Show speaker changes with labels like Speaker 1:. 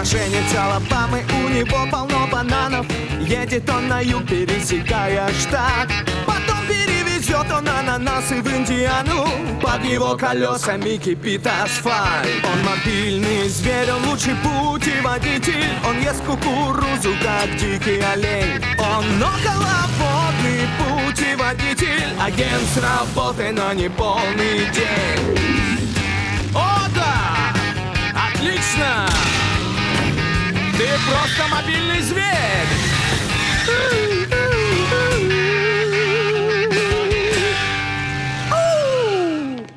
Speaker 1: женится Алабамы, у него полно бананов. Едет он на юг, пересекая штат. Потом перевезет он ананасы в Индиану. Под его колесами кипит асфальт. Он мобильный зверь, он лучший путеводитель. Он ест кукурузу, как дикий олень. Он околоводный путеводитель. Агент с работы, но не полный день. О, да! Отлично! Ты просто мобильный зверь!